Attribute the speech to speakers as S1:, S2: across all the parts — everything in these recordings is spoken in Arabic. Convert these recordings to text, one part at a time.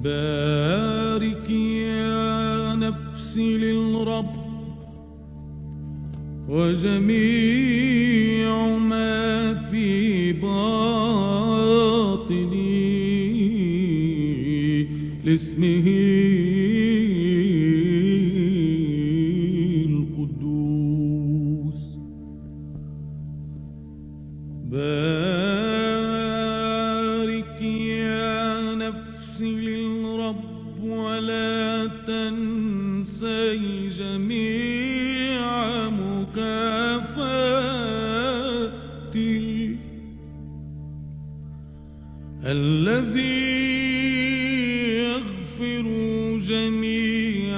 S1: بارك يا نفسي للرب وجميع ما في باطني لاسمه القدوس. بارك يا نفسي للرب ولا تنسي جميع مكافاتي الذي يغفر جميع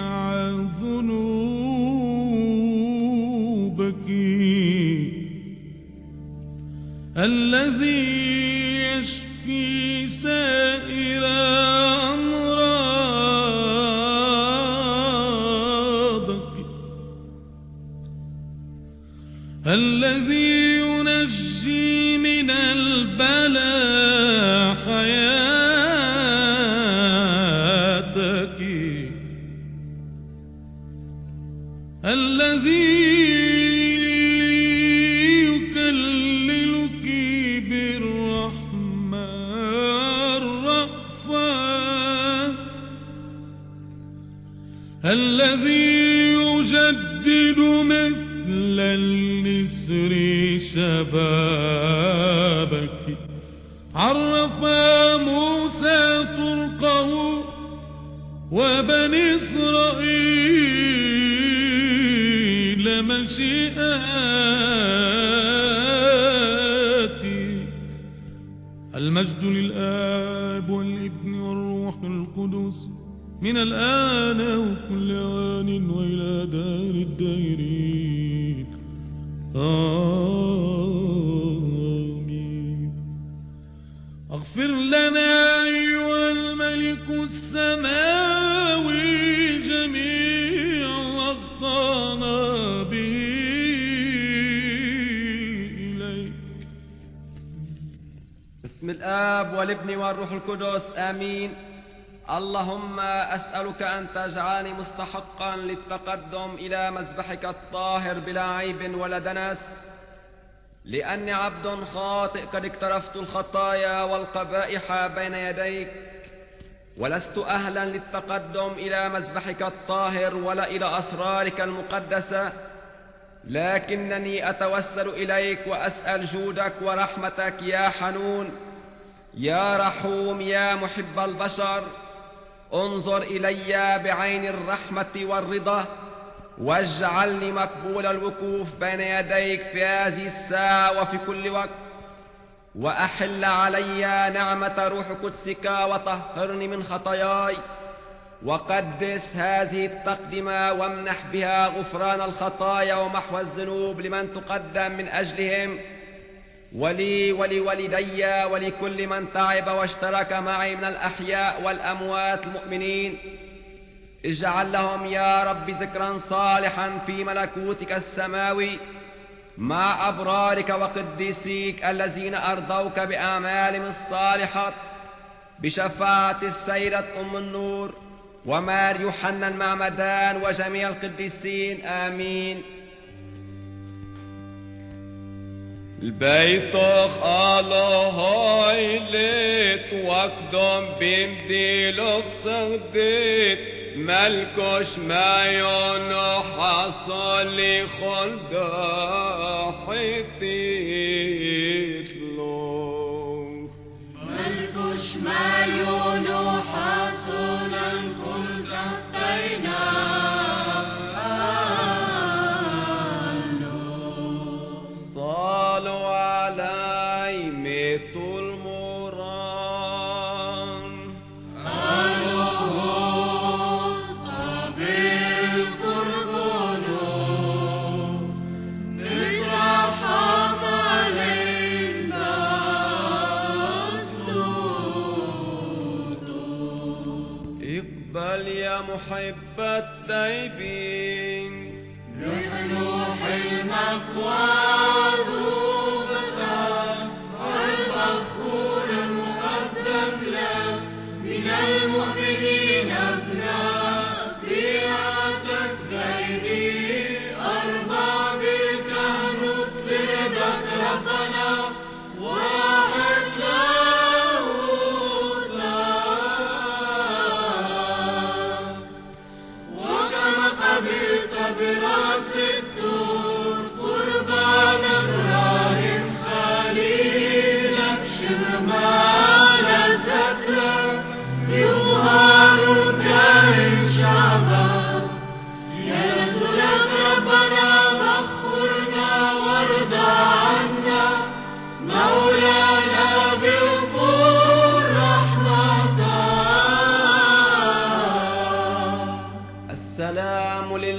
S1: ذنوبك الذي يشفي سائر أمراضك الذي ينجي من البلاء حياتك الذي يكللك بالرحمة الرأفة الذي يجدد مثل النسر شبابك عرف موسى طرقه وبني إسرائيل مشيئاتي. المجد للآب والابن والروح القدس من الآن وكل آن وإلى دار الدائرين آمين. اغفر لنا أيها الملك السماوي جميع أخطانا به إليك.
S2: بسم الآب والابن والروح القدس آمين. اللهم أسألك أن تجعلني مستحقا للتقدم إلى مذبحك الطاهر بلا عيب ولا دنس، لأني عبد خاطئ قد اقترفت الخطايا والقبائح بين يديك، ولست أهلا للتقدم إلى مذبحك الطاهر ولا إلى أسرارك المقدسة، لكنني أتوسل إليك وأسأل جودك ورحمتك يا حنون يا رحوم يا محب البشر. انظر إلي بعين الرحمة والرضا، واجعلني مقبول الوقوف بين يديك في هذه الساعة وفي كل وقت، وأحل علي نعمة روح قدسك وطهرني من خطاياي، وقدس هذه التقدمة وامنح بها غفران الخطايا ومحو الذنوب لمن تقدم من أجلهم، ولي ولوالدي ولكل من تعب واشترك معي من الأحياء والأموات المؤمنين. اجعل لهم يا رب ذكرا صالحا في ملكوتك السماوي مع أبرارك وقديسيك الذين أرضوك بأعمالهم الصالحات، بشفاعة السيدة أم النور ومار يوحنا المعمدان وجميع القديسين آمين.
S3: البيتخ الله هايلت وقدم بمديلخ صديت ملكش ما ينحصل لخلد حتيت له
S4: ملكش ما ينحصل لخلد حتينا
S3: صالوا علي ميت المران
S4: قالوا طبيب قربونه بترحم علينا بسجوده.
S3: اقبل يا محب التائبين
S4: نحن حلمك وعذوبك والمغفور المقدم لك من المؤمنين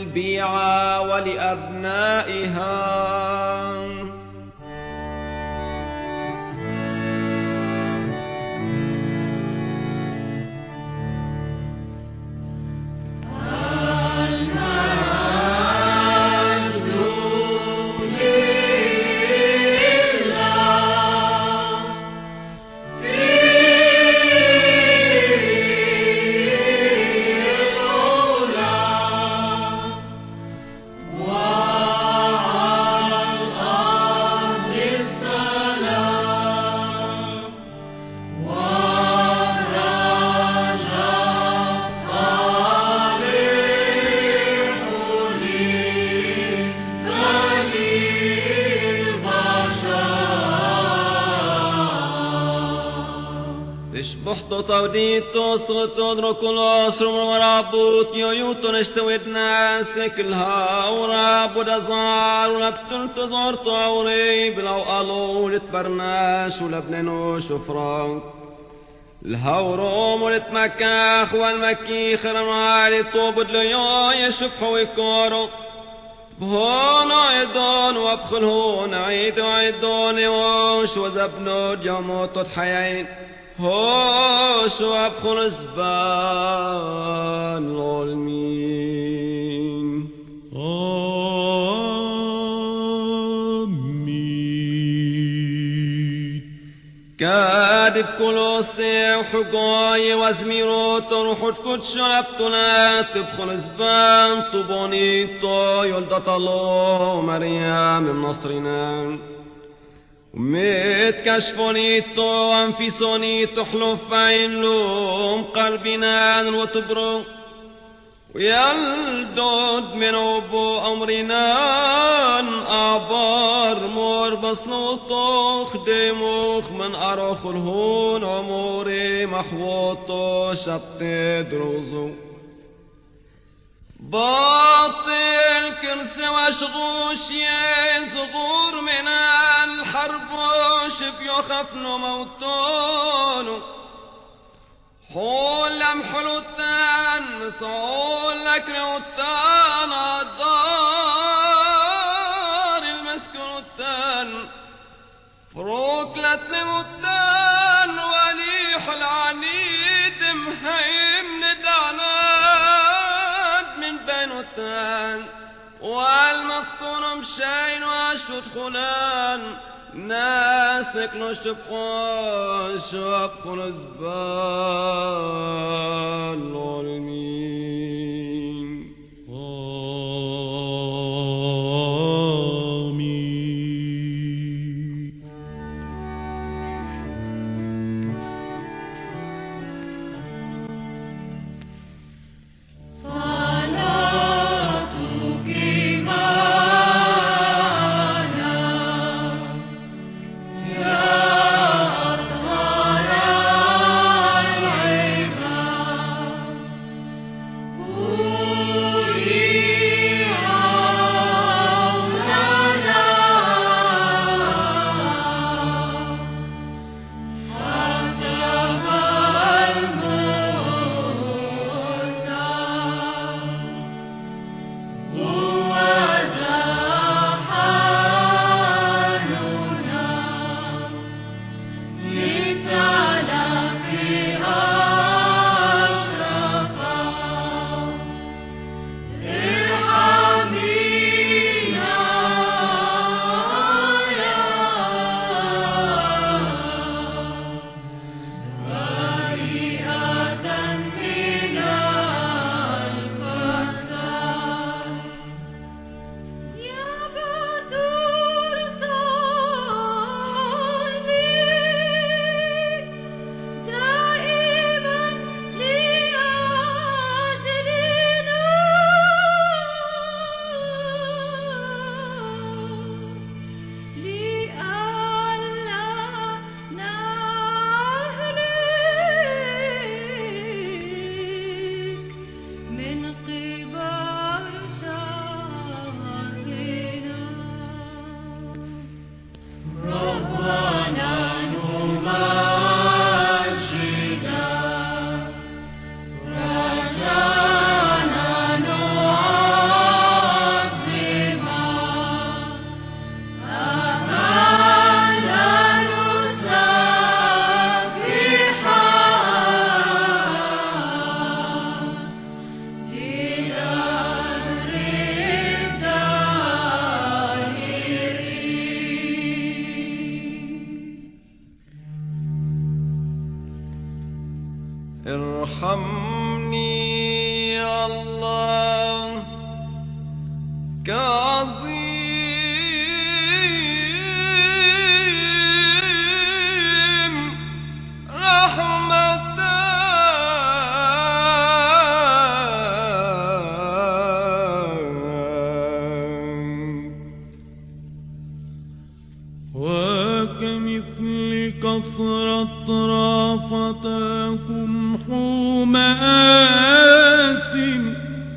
S2: للبيعة ولأبنائها. تشبحتو توديتو صغتو دركو الأسر ورابوت يويوتو نشتويد ناسك الهاو رابو دزار ولبتلتو زورتو عوري بلو قالو لتبرناش ولبنانو شفران الهاو روم ولتمكاخ والمكيخ رمالي طوبد ليو يشبحو ويكورو بهون عيدون وابخل هون عيد عيدون وش وزبنود يموتو تحيين هوش وابخل زبان العلمين.
S1: آمين.
S2: كادب كل سيح حقاي وزميروت روح كتش لبتنا تبخل زبان طبونيتو يلدت الله مريم من نصرنا متكشفونيتو أنفسونيتو حلف عين لوم قلبنا وتبرو ويلدود من عبو أمرنا أعبار مور بصنوطو خدموخ من أروخ الهون عموري محوطو شبت دروزو باطل كرسي وشغوش يزغور من الحرب وشب يخفن موتون حول حلوتان صول لكروتان الدار المسكروتان فروك لتموتان وليح العنيد مهيم ندعناد من بينوتان والمفطون مشين واشوت خلان ناسك نشبقون شبقون زبان العالمين.
S1: آمين.
S4: صلاتك معنا
S3: ارحمني يا الله كعظيم رحمتك
S1: وكمثل كثرة رافتكم حوم آثم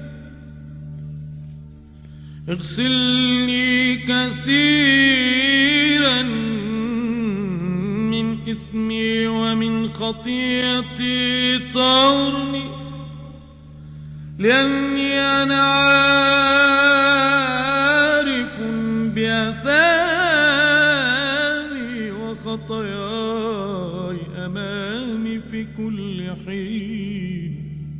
S1: اغسلني كثيرا من إثمي ومن خطيئتي طهرني لأني أنا عارف بآثامي وخطاياي أمامي في كل حين.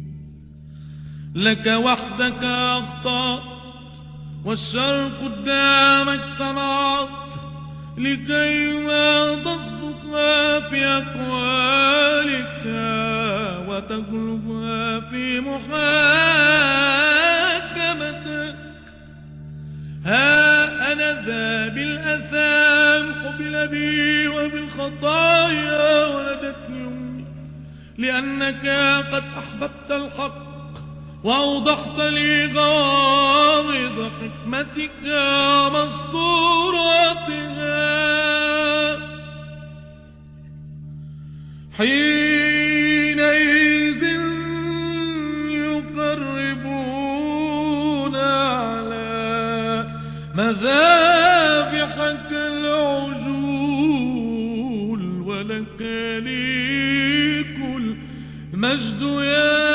S1: لك وحدك أخطأت والشر قدامك صنعت لكي ما تصدقها في أقوالك وتغلبها في محاكمتك. ها أنا ذا بالأثام قبل بي وبالخطايا ولدتني أمي لأنك قد أحببت الحق وأوضحت لي غامض حكمتك مسطوراتها. حينئذ يقربون على مذابحك العجول ولك ليك المجد يا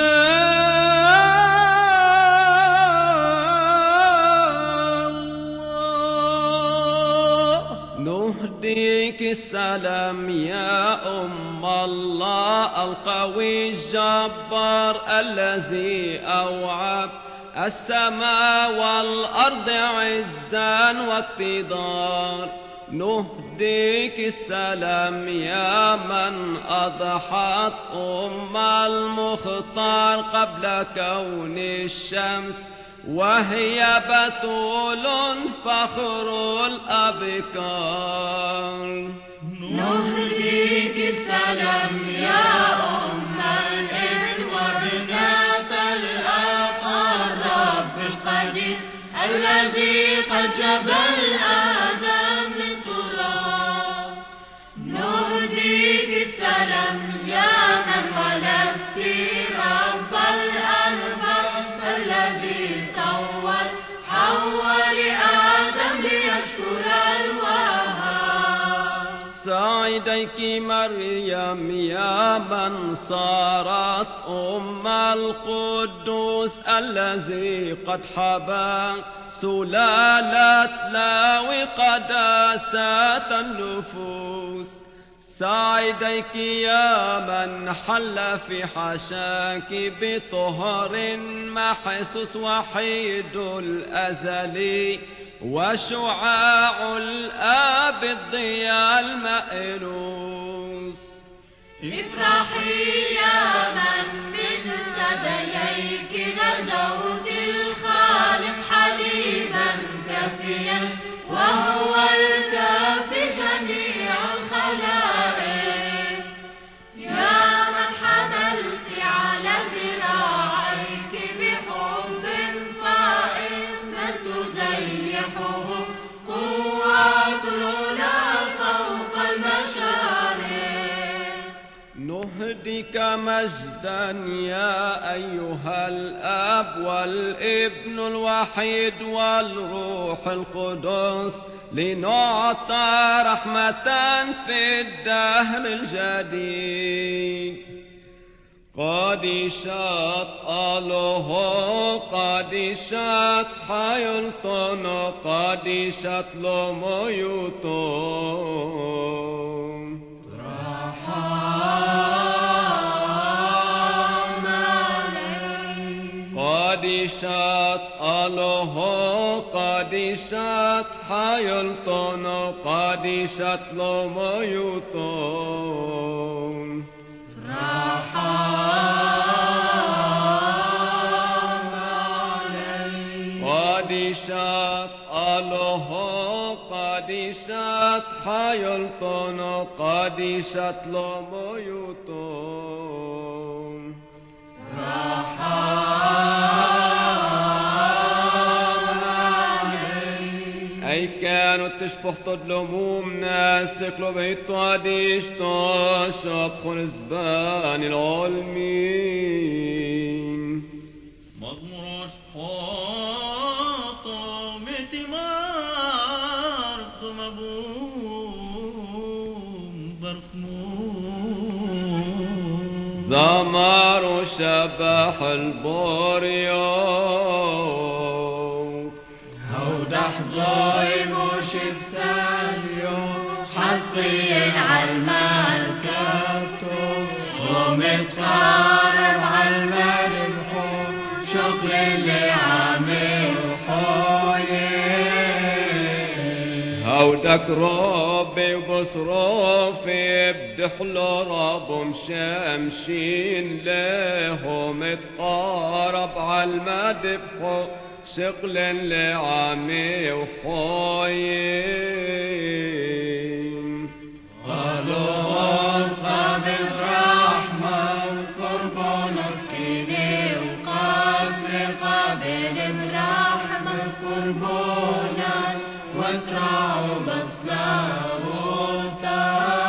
S3: نهديك السلام يا أم الله القوي الجبار الذي أوعب السماء والأرض عزا واقتدار. نهديك السلام يا من أضحت أم المختار قبل كون الشمس وهي بتول فخر الأبكار.
S4: نهديك السلام يا أم الإن وابنة الآخر رب القدير الذي قد جبل آدم من تراب. نهديك السلام يا من ولدت رب الأرباب الذي صور حواء لآدم ليشكر الوهاب.
S3: سعديك مريم يا من صارت أم القدوس الذي قد حبى سلالة لاوي قداسة النفوس. سعديك يا من حل في حشاك بطهر محسوس وحيد الأزلي وشعاع الآب الضياء المألوس.
S4: افرحي يا من من ثدييك غزوت الخالق حليبا كافيا وهو الكافي جميع الخلائق. يا من حملت على ذراعيك بحب فائق من تزيحه قوات العلا فوق المشارق.
S3: نهديك مجدا يا أيها الآب والابن الوحيد والروح القدس لنعطى رحمة في الدهر الجديد. قادشات الله قادشات حيلتون قادشات لميوتون. قادشات الله قادشات حيلتون قادشات لميوتون. قادشات الله قادشات حيلطن قادشات لميوتون أي كانوا تشبه تدلموم ناس تكلوا بيت قاديش تشاب خنزبان العلمين
S1: مضمرش حاطة متمار مبوم برفمون
S3: زمار وشبح البوريو
S4: هودح ظايموش بساليو حصي العلمان كبتو ومتقارب عالمربحو شكل اللي عامل حولي
S3: هودك ربي وبصرافي بدحلو رب مشامشين لهم متقارب عالمدبحو شغل اللي عامي وحوين
S4: قالوا قابل رحمة وقربان الكيني وقابل برحمة قربانا واترعوا بصلاوتا.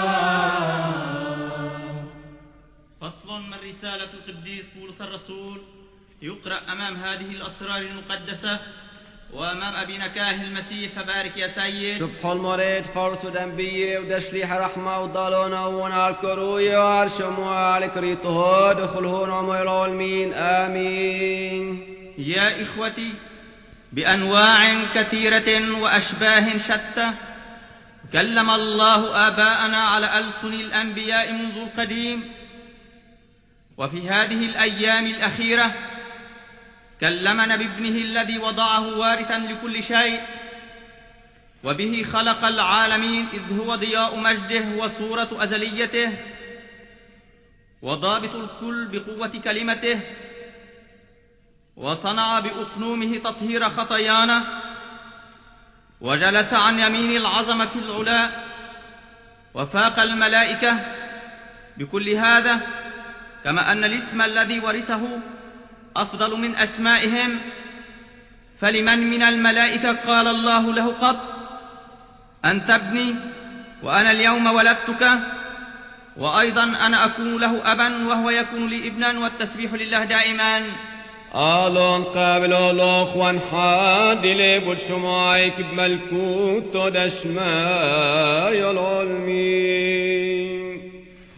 S5: فصل من رسالة القديس بولس الرسول يقرأ أمام هذه الأسرار المقدسة وأمام أبينا كاهن المسيح. فبارك يا سيد.
S3: سبح المريض فرس ودنبية ودشليح رحمة وضالونا ونال كروية وعرشم وعلى كريته دخلهون وميل العالمين آمين.
S5: يا إخوتي، بأنواع كثيرة وأشباه شتى كلم الله آباءنا على ألسن الأنبياء منذ القديم، وفي هذه الأيام الأخيرة كلمنا بابنه الذي وضعه وارثا لكل شيء، وبه خلق العالمين إذ هو ضياء مجده وصورة أزليته وضابط الكل بقوة كلمته، وصنع بأقنومه تطهير خطايانا، وجلس عن يمين العظمة في العلا وفاق الملائكة. بكل هذا كما أن الاسم الذي ورثه أفضل من أسمائهم، فلمن من الملائكة قال الله له قط: أنت ابني وأنا اليوم ولدتك، وأيضا أنا أكون له أبا وهو يكون لي ابنا، والتسبيح لله دائما.
S3: آلون قابل الله وانحاد لبود شمايك بملكوت دشماي العالمين.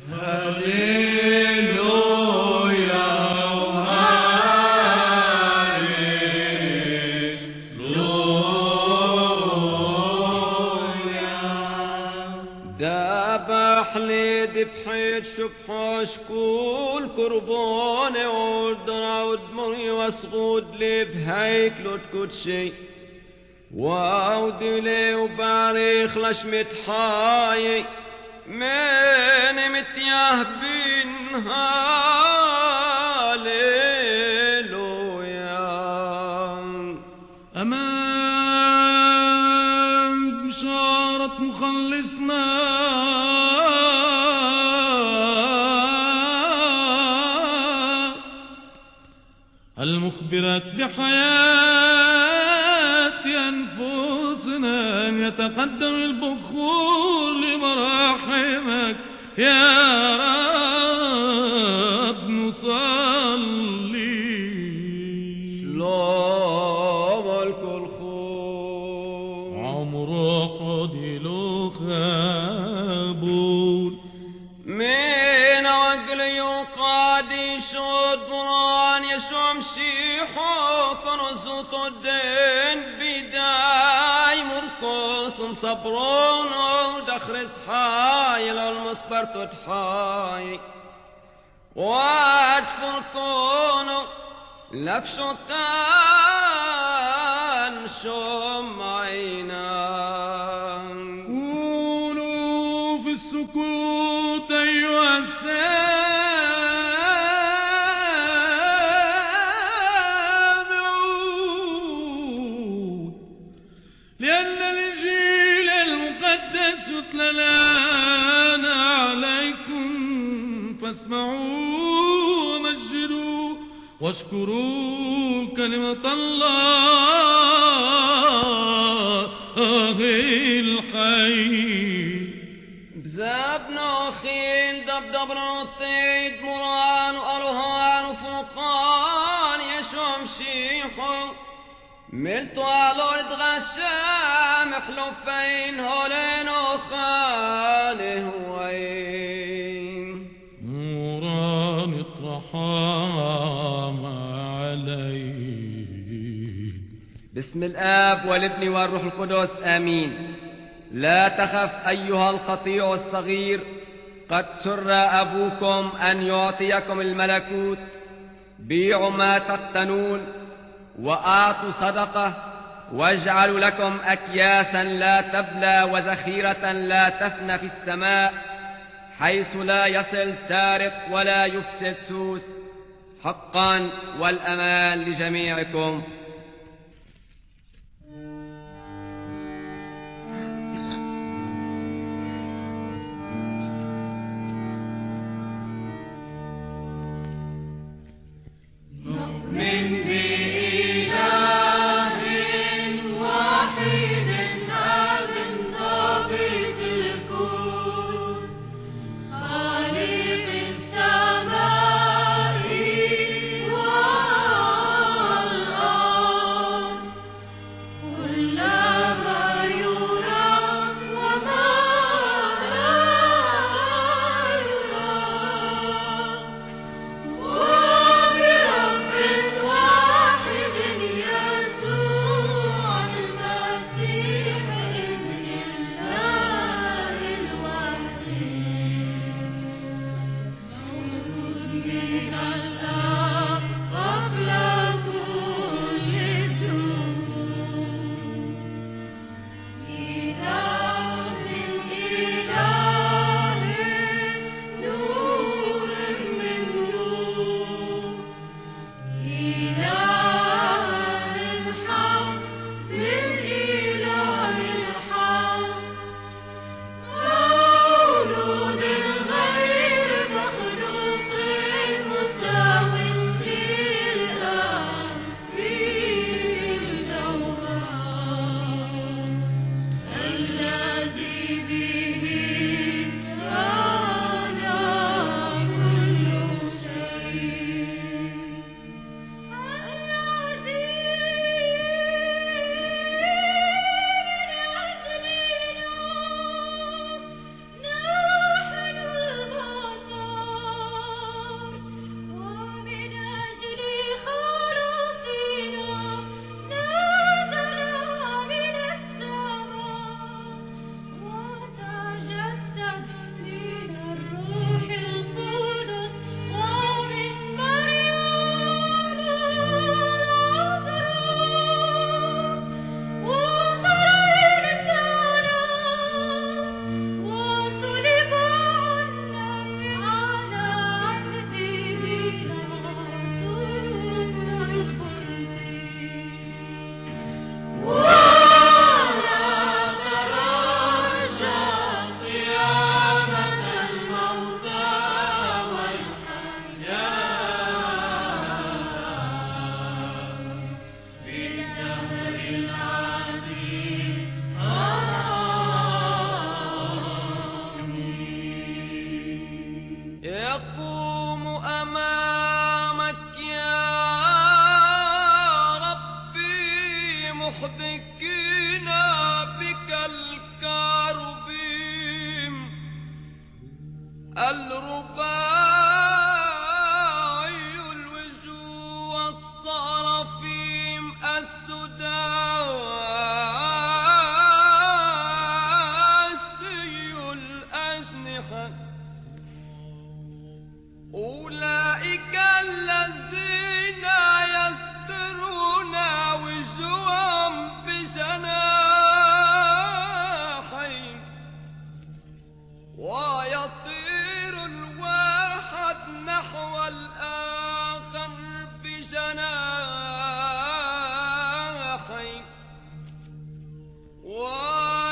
S3: دابحلي دبحيت شبحوش كل كربوني وردنا ودمي واسغود لي بهيك لوت شي واودي وباريخ لشمت حاي من متياه بينها ليلويا.
S1: أمان بشارة مخلصنا المخبرة بحياة أنفسنا أن يتقدم البخور لمراحمك يا رب نصلي.
S3: شلوم الكل خور
S1: عمره قدلو خابور
S3: من عقلي وقادي شود مران يشوم شيحو كنزو طدين بداي مركوس مصبرون ودخرس حاي للمصبر تتحاي وادفر كونو لفشتان شوم عينان.
S1: كونوا في السكوت أيها السامعون فاسمعوا ومجدوا واشكروا كلمة الله الحي.
S2: بزابنا خين دبدبنا الطيد مران وأرهان وفوقان يشوم شيخو ملتو على الغشام محلوفين هولين وخاله وين
S1: نوران الرحام عليه.
S3: باسم الآب والابن والروح القدس آمين. لا تخف أيها القطيع الصغير، قد سر أبوكم أن يعطيكم الملكوت. بيعوا ما تقتنون وأعطوا صدقة، واجعلوا لكم أكياسا لا تبلى وذخيرة لا تفنى في السماء، حيث لا يصل سارق ولا يفسد سوس. حقا والأمان لجميعكم.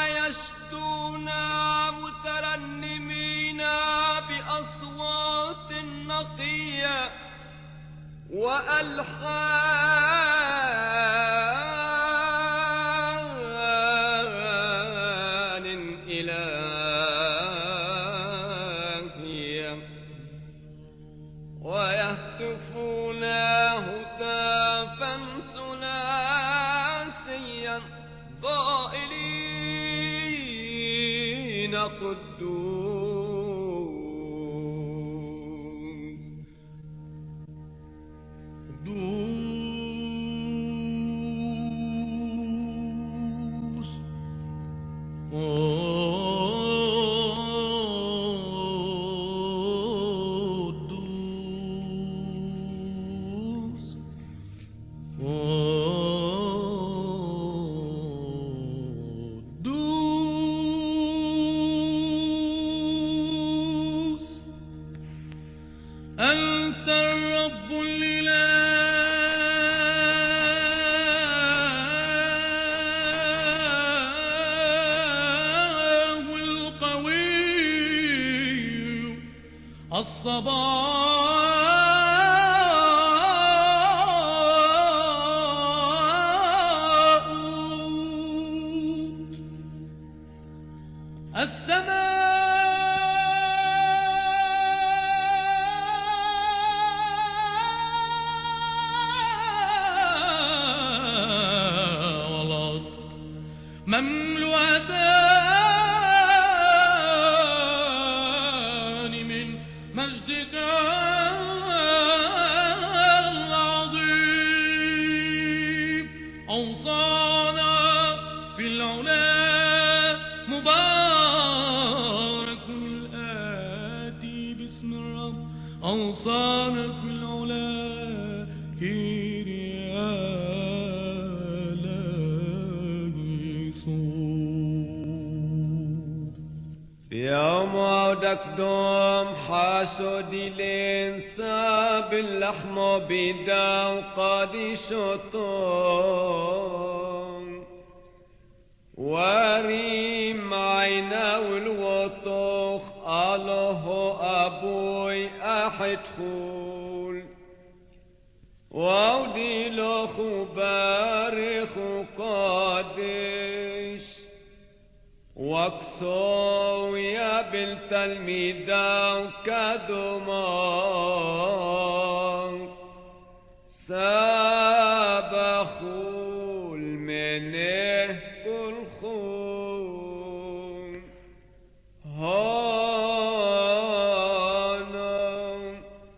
S2: ويشدون مترنمين بأصوات ألحان إلهية ويهتفون هتافا ثلاثيا قائلين قدوس
S1: أنت الرب الإله القوي الصباء السماء والأرض مملوءتان من مجدك العظيم أوصانا في العلا مبارك الآتي باسم الرب أوصانا في العلا كيريا
S2: في يوم عودك دوم حاسودي لنساب اللحم بدا وقادي شطون وريم عينا والوطوخ الله أبوي أحد خول وودي له بارخ وقادش واكسو يا بالتلميذة وكدمان سابخول منه كل خون هانا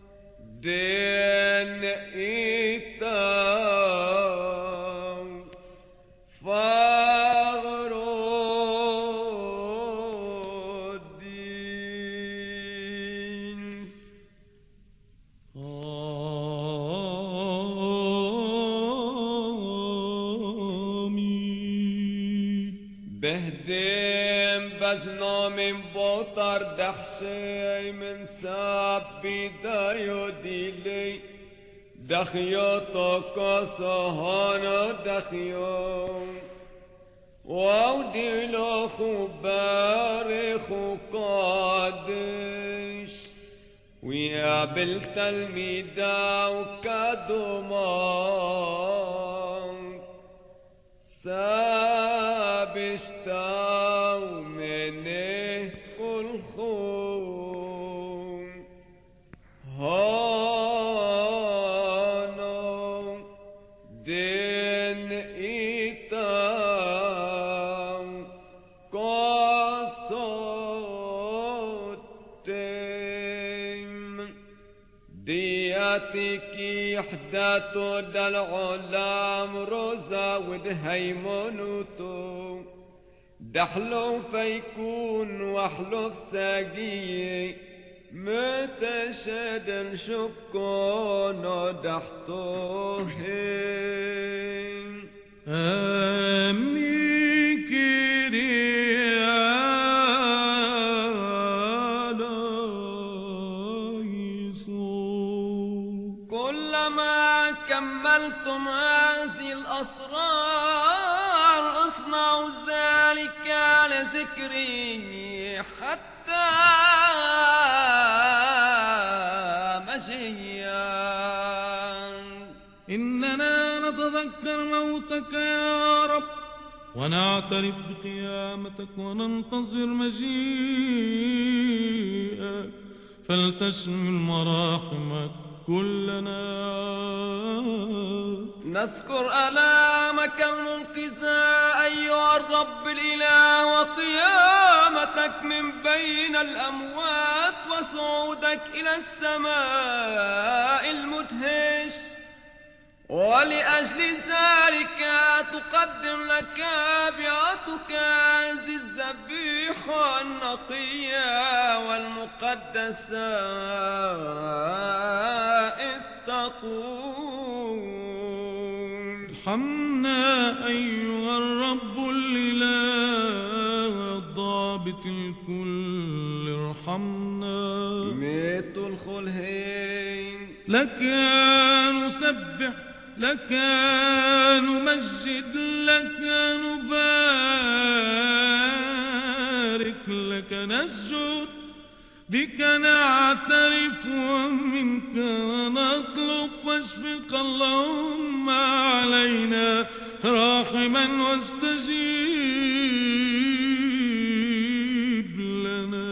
S2: دين إيتان بهدم بزنا من بطر دحشي من ساب بدايو ديلي دخيو صهانا دخيو وودي له خبارخ وقادش ويا بالتلميذة وكدمان سابشتاو منه كل خون هانا دين إيتاو قصوتهم دياتك يحدث العلام روزا ودهيمونوتو دحلو فيكون وحلو ساقي متشد شكون دحتوهن
S1: آمين كريا
S2: كلما كملتم هذه الأسرار اصنعوا ذلك لذكري حتى مجيا.
S1: 'Amen. نتذكر موتك يا رب، ونعترف بقيامتك وننتظر مجيئك، فلتشمل مراحمك كلنا.
S2: نذكر آلامك المنقذة أيها الرب الإله، وقيامتك من بين الأموات، وصعودك إلى السماء المدهش. ولأجل ذلك تقدم لك بيعتك ذي الذبيحة النقية والمقدسة، استقول.
S1: ارحمنا أيها الرب الإله الضابط الكل، ارحمنا.
S2: ميت الخلهين
S1: لك نسبح، لك نمجد، لك نبارك، لك نسجد، بك نعترف ومنك نطلب، فاشفق اللهم علينا راحما واستجيب لنا.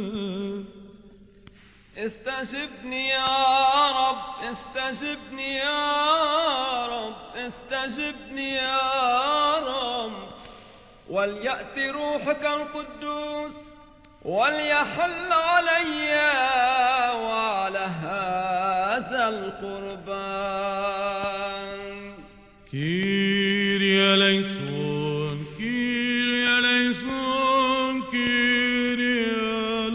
S2: استجبني يا رب، استجبني يا رب، استجبني يا رب. وليأتي روحك القدوس وليحل علي وعلى هذا القربان.
S1: كيريا ليسون، كيريا ليسون، كيريا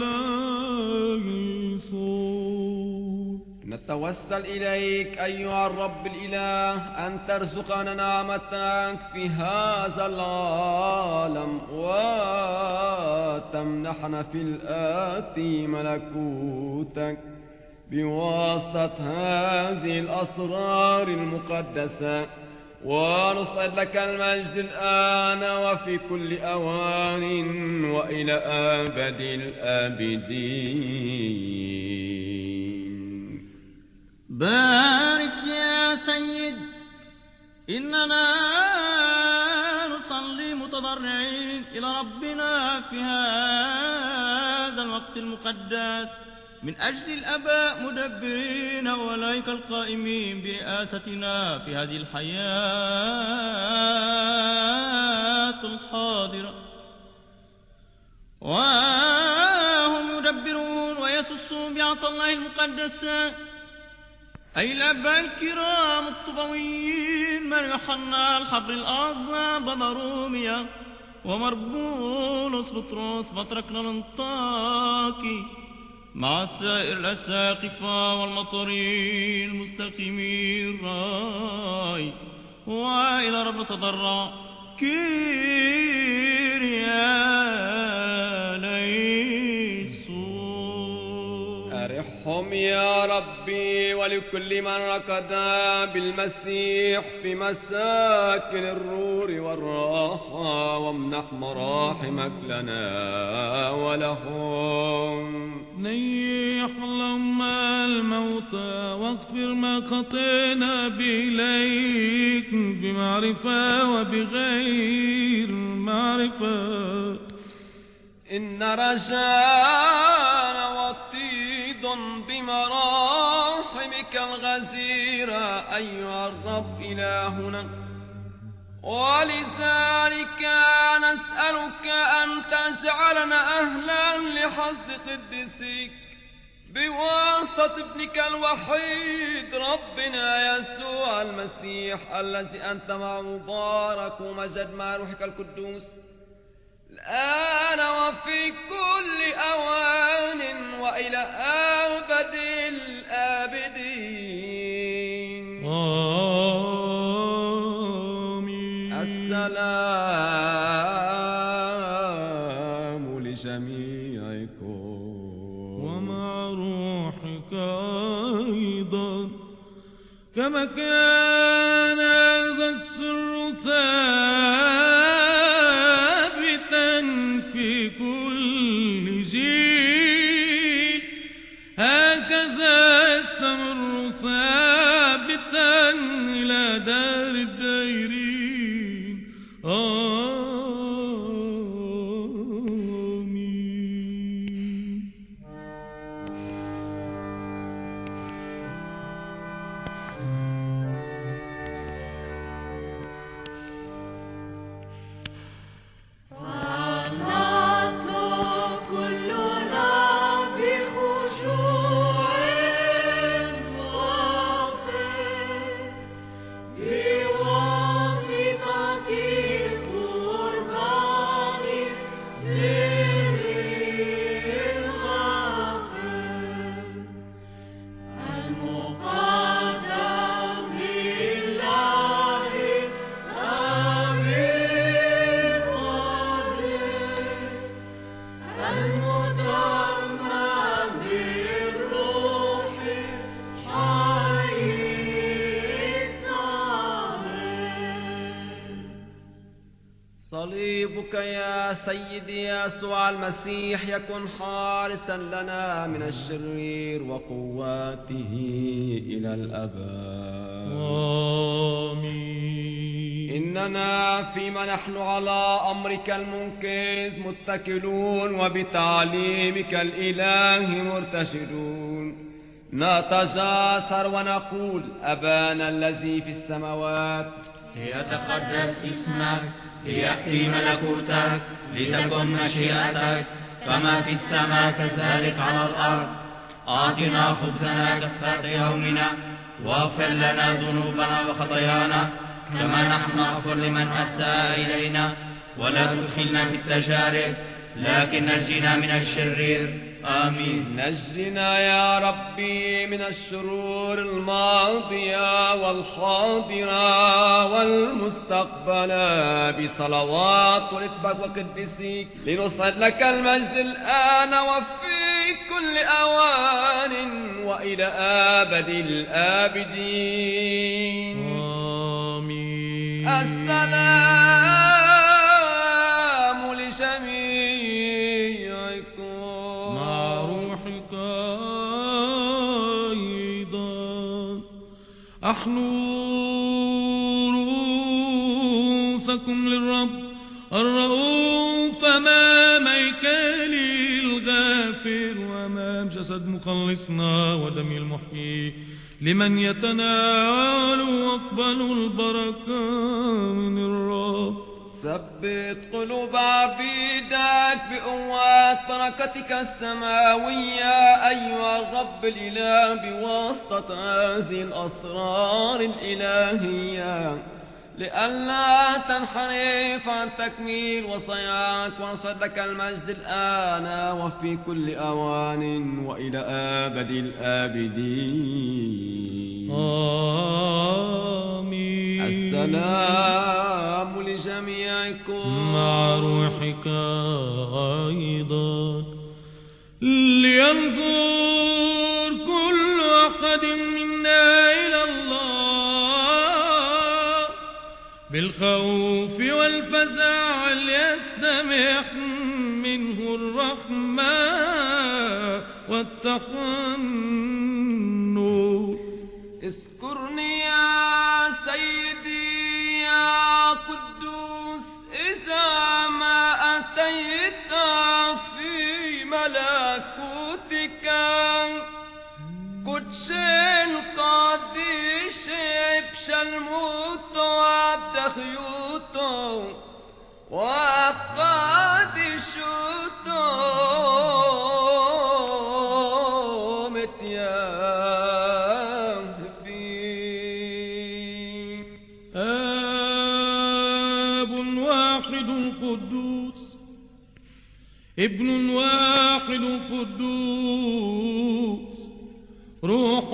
S1: ليسون.
S2: نتوسل إليك أيها الرب الإله أن ترزقنا نعمتك في هذا العالم، وتمنحنا في الآتي ملكوتك بواسطة هذه الأسرار المقدسة. ونصعد لك المجد الآن وفي كل أوان وإلى أبد الآبدين.
S5: بارك يا سيد، إننا نصلي متضرعين إلى ربنا في هذا الوقت المقدس من أجل الآباء مدبرين وأولئك القائمين برئاستنا في هذه الحياة الحاضرة، وهم يدبرون ويسسون بعطا الله المقدسة، أي الآباء الكرام الطبويين من يوحنا الحبر الأعظم بمروميا ومربولوس بطرس بطركنا الانطاكي مع سائر الأساقفة والمطرين المستقيمين الراي، وإلى رب تضرع. كيريا ليسون.
S2: أرحهم يا ربي ولكل من ركض بالمسيح في مساكن الرور والراحة، وامنح مراحمك لنا ولهم.
S1: نيح اللهم الموتى واغفر ما خطينا بإليك بمعرفة وبغير معرفة.
S2: إن رجانا وطيد بمراحمك الغزيرة أيها الرب إلهنا، ولذلك نسألك أن تجعلنا أهلا لحظ قدسك بواسطة ابنك الوحيد ربنا يسوع المسيح، الذي أنت معه مبارك ومجد مع روحك القدوس الآن وفي كل أوان وإلى أبد الآبدين.
S1: آمين.
S2: السلام لجميعكم
S1: ومع روحك أيضا، كما كان هذا السر ثابتا في كل جيل، هكذا يستمر ثابتا إلى دار الدار.
S3: اسمك يا سيدي يسوع المسيح يكن حارسا لنا من الشرير وقواته إلى الأبد.
S1: آمين.
S3: إننا فيما نحن على أمرك المنقذ متكلون وبتعليمك الإله مرتشدون، نتجاسر ونقول أبانا الذي في السماوات،
S4: ليتقدس اسمك، ليأتي ملكوتك، لتكن مشيئتك كما في السماء كذلك على الأرض. أعطنا خبزنا كفاة يومنا، واغفر لنا ذنوبنا وخطايانا كما نحن نغفر لمن أساء إلينا، ولا تدخلنا في التجارب لكن نجنا من الشرير. آمين.
S3: نجنا يا ربي من الشرور الماضية والحاضرة والمستقبلة بصلوات ونتبك وقدسيك، لنصعد لك المجد الآن وفي كل أوان وإلى أبد الآبدين.
S1: آمين.
S3: السلام لجميعكم
S1: مع روحك أيضا. أحنوا رؤوسكم للرب الرؤوف أمام هيكل الغافر وأمام جسد مخلصنا ودم المحيي، لمن يتناول واقبل البركة من الرب.
S3: ثبت قلوب عبيدك بقوات بركتك السماوية أيها الرب الإله بواسطة هذه الأسرار الإلهية، لئلا تنحرف عن تكميل وصاياك، ونصعد لك المجد الآن وفي كل أوان وإلى أبد الآبدين.
S1: آمين.
S3: السلام لجميعكم
S1: مع روحك أيضا. لينظر كل أحد منا إلى الله بالخوف والفزع، ليستمح منه الرحمة والتخنع.
S3: اذكرني يا سيدي يا قدوس إذا ما أتيت في ملكوتك، قدس قديش بشلموت وابدخ يوتو وابقى دشوتو
S1: ابن واحد قدوس، روح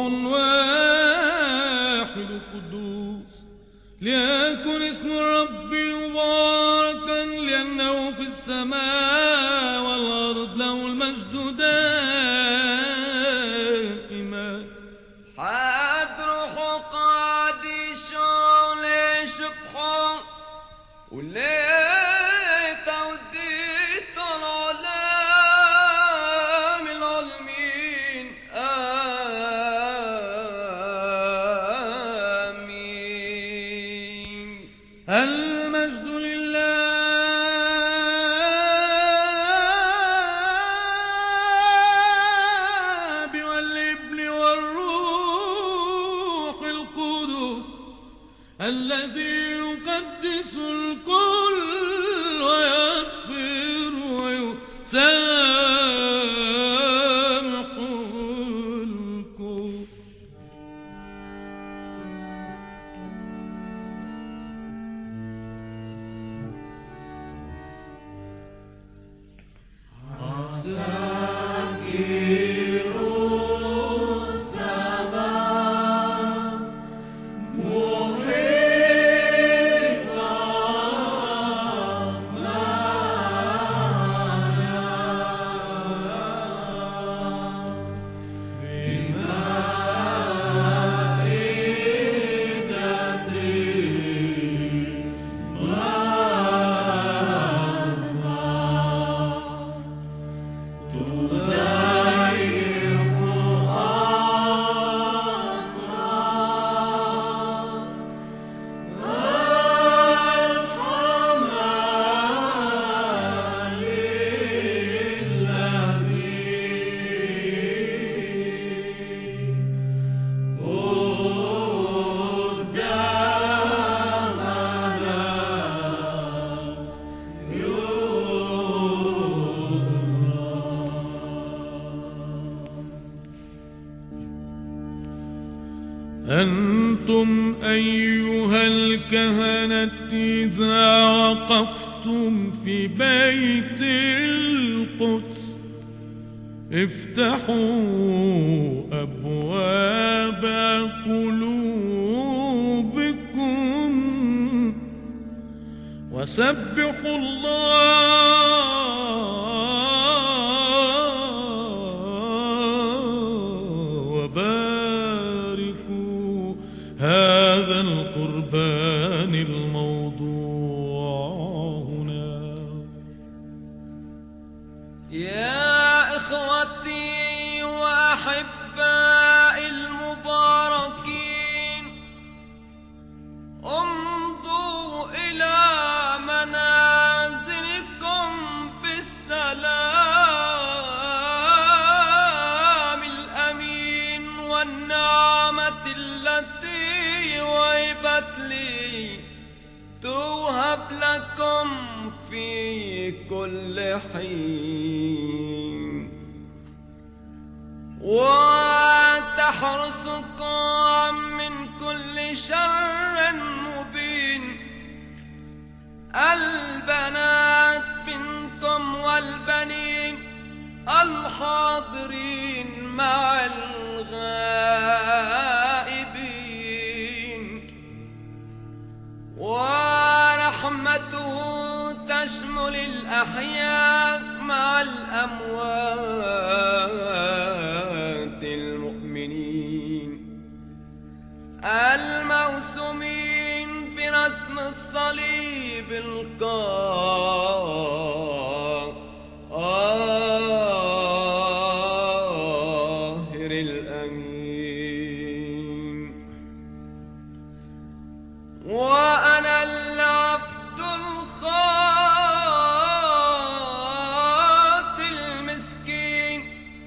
S1: واحد قدوس، ليكن اسم الرب مباركا، لأنه في السماء والأرض له المجد دائما.
S3: حد روح قادش لشبحه وليه
S1: المجد لله والابن والروح القدس الذي يقدس الكل ويغفر ويسامح الكل. أنتم أيها الكهنة إذا وقفتم في بيت القدس افتحوا أبواب قلوبكم وسبحوا الله وباركوا هذا القربان الموضوع هنا.
S2: يا إخوتي وأحبائي المباركين، امضوا إلى منازلكم بالسلام الأمين والنعمة التي وهبت لي توهب لكم في كل حين، وتحرسكم من كل شر مبين. البنات منكم والبنين الحاضرين مع الغائبين، ورحمته تشمل الأحياء مع الأموات المؤمنين الموسومين برسم الصليب القاهر الأمين. وأنا العبد الخاطئ المسكين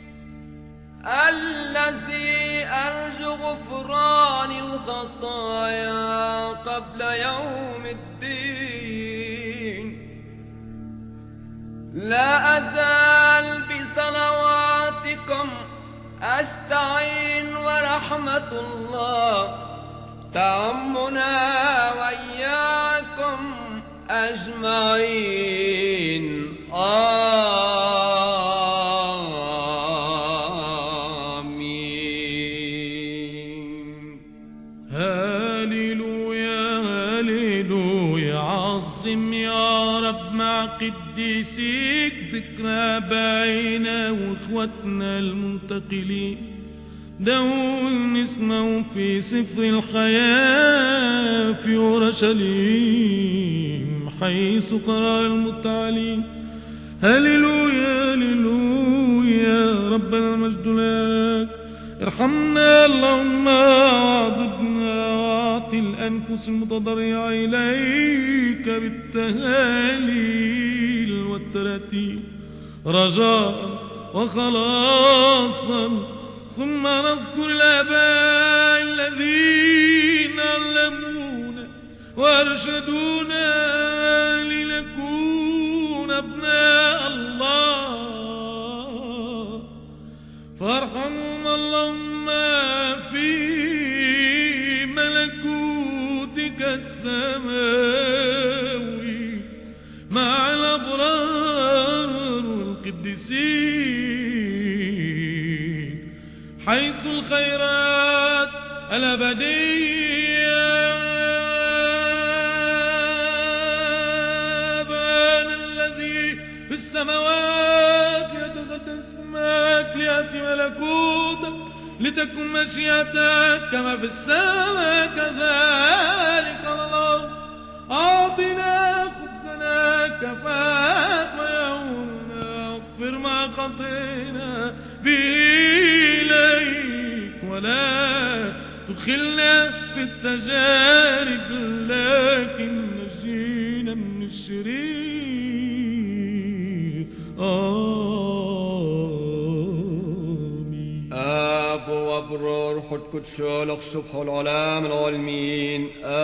S2: الذي أرجو غفران الخطايا قبل يوم الدين. لا أزال بصلواتكم أستعين، ورحمة الله تعمنا وإياكم أجمعين. آمين.
S1: هاليلويا هاليلويا، عظم يا رب مع قديسيك ذكرى آبائنا وإخوتنا المنتقلين، دون اسمهم في سفر الحياة في أورشليم حيث قرأ المتعالين. هللويا هللويا، ربنا المجد لك. ارحمنا اللهم واعضدنا واعطي الأنفس المتضرعة إليك بالتهاليل والتراتيل رجاء وخلاصا. ثم نذكر الآباء الذين علمونا وارشدونا لنكون أبناء الله، فارحمهم اللهم في ملكوتك السماوي مع الأبرار والقديسين حيث الخيرات الأبدية. أبانا الذي في السماوات يتقدس اسمك، ليأتي ملكوتك، لتكن مشيئتك كما في السماء كذلك على الأرض. أعطنا خبزنا كفافنا يومنا، واغفر ما خطينا إليك، ولا تدخلنا في التجارب لكن نجينا من الشرير. آمين.
S2: آب وبرور حد كتشولك سبح العلام العالمين.